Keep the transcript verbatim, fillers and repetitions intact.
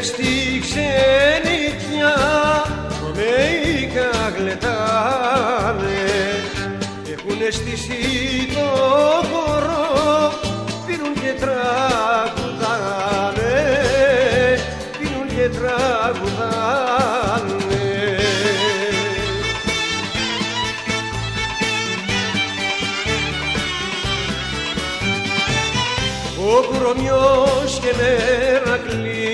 στη ξενιτιά Ρωμαϊκά γλεντάνε, έχουνε στήσει το χώρο, πίνουν και τραγουδάνε, πίνουν και τραγουδάνε. Ο Κουρομιός και Μερακλής